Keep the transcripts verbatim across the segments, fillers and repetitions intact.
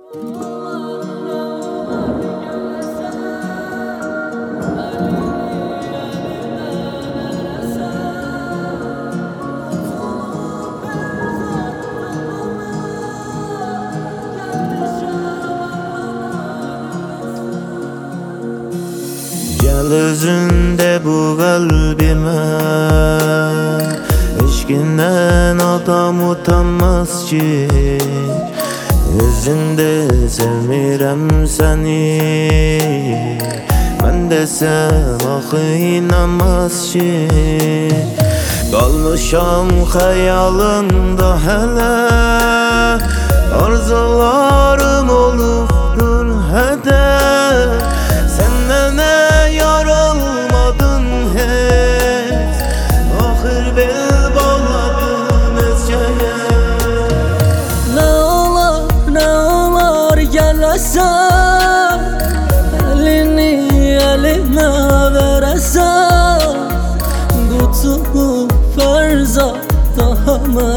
Gel özünde bu kalbime, eşkinden adam utanmaz ki. Özünde sevmirem seni, ben desem axı inanmaz ki. Qalmışam xəyalında hələ, arzularım olubdur hədər. Səndən yar olmadın heç, axır bel bağladın özgəyə. Ne olar, ne olar gələsən, elini elimə verəsən. Tutub fərzatdamə,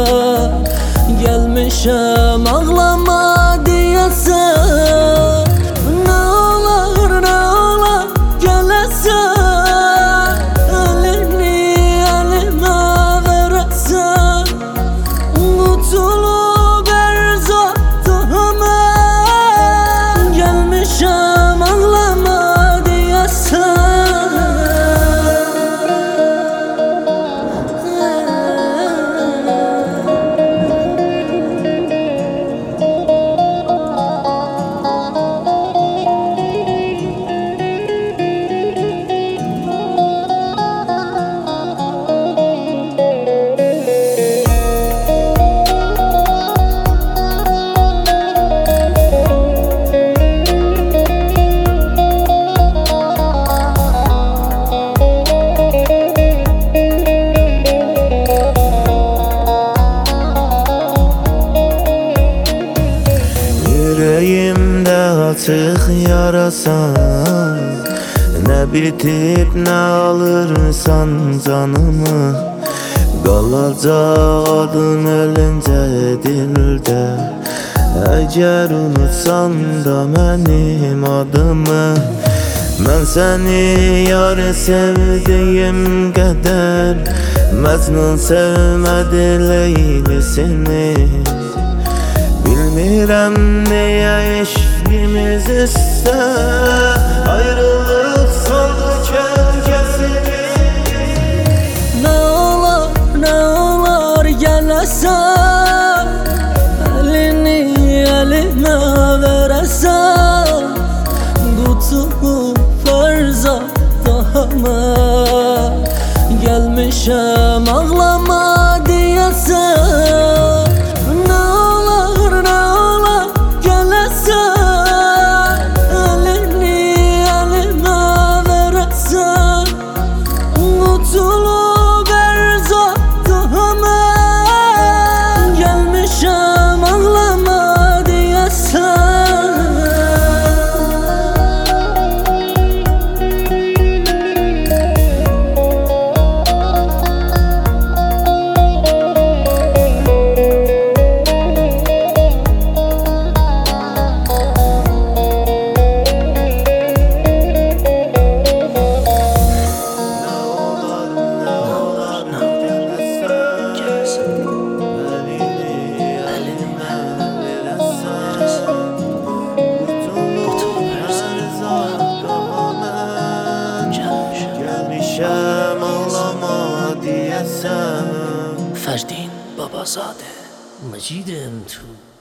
gəlmişəm ağlama deyəsən. Ne olar, ne olar gələsən, elini elimə verəsən. Tutulub ərzatdamə, gəlmişəm ağlama deyəsən. Yüreğimde açıq yarasan, ne bitip ne alırsan canımı. Qalacaq adın ölüncə dildə, əgər unutsan da mənim adımı. Mən səni yar sevdiyim qədər, Məcnun sevmədi Leylisini. Bilmirəm niyə eşqimiz isə ayrılıq saldı kölgəsini. Ne olar, ne olar gələsən, elini elimə verəsən. Tutub fərzatdamə, gəlmişəm ağlama deyəsən. Ne olar, ne olar gələsən, elini elimə verəsən. Tutulub ərzatdamə, gəlmişəm ağlama deyəsən. Gəlmişəm ağlama deyəsən. Fəjdin Babazadə, Məcid M two.